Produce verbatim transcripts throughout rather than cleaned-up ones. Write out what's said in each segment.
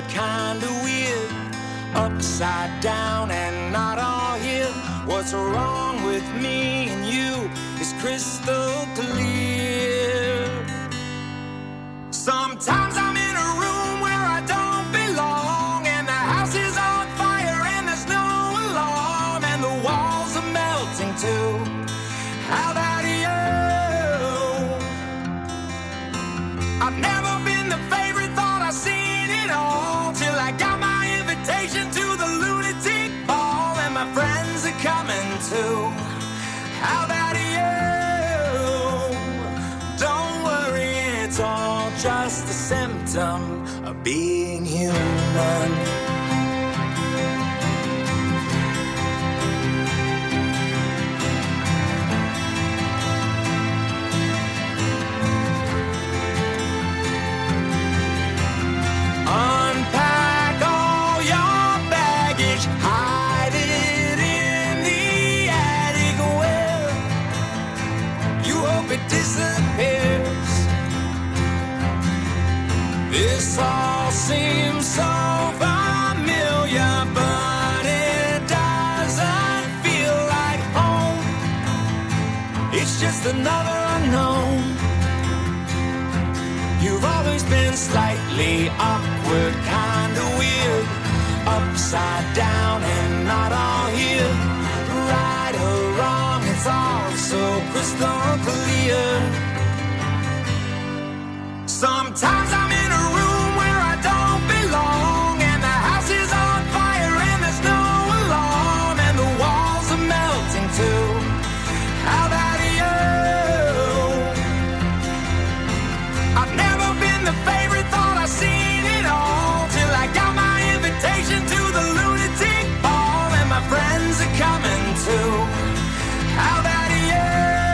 kinda weird, upside down and not all here. What's wrong with me and you is crystal clear. Sometimes I'm in a room where I don't belong, and the house is on fire and there's no alarm, and the walls are melting too. How about you? I've never been the favorite, thought I've seen it all, till I got my invitation to the lunatic ball, and my friends are coming too. How about you? Don't worry, it's all just a symptom of being human. Unpack all your baggage, hide it in the attic where you hope it disappears. This all seems so familiar, but it doesn't feel like home. It's just another unknown. You've always been slightly awkward, kinda weird, upside down and not all here. Right or wrong, it's all so crystal clear. Sometimes I'm in a room where I don't belong, and the house is on fire and there's no alarm, and the walls are melting too. How about you? I've never been the favorite, thought I've seen it all, till I got my invitation to the lunatic ball, and my friends are coming too. How about you?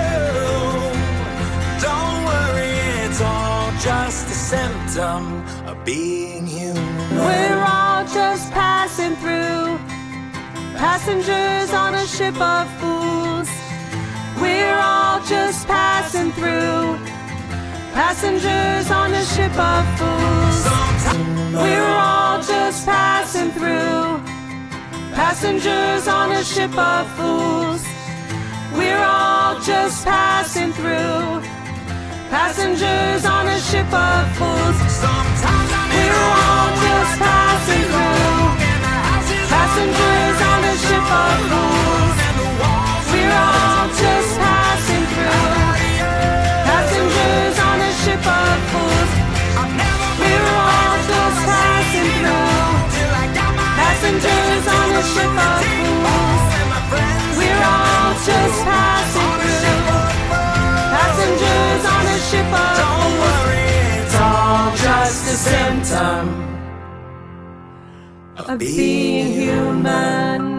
Don't worry, it's all just a symptom of being human. We're all just passing through, passengers on a ship of fools. We're all just passing through, passengers on a ship of fools. We're all just passing through, passengers on a ship of fools. We're all just passing through, passengers on a ship of fools. We're all just passing through, passengers on a ship of fools. We're all just passing through, passengers on a ship of fools. We're all just passing through, passengers on a ship of fools. We're all just passing through, passengers on a ship of fools. Don't worry, it's all just a symptom of being human.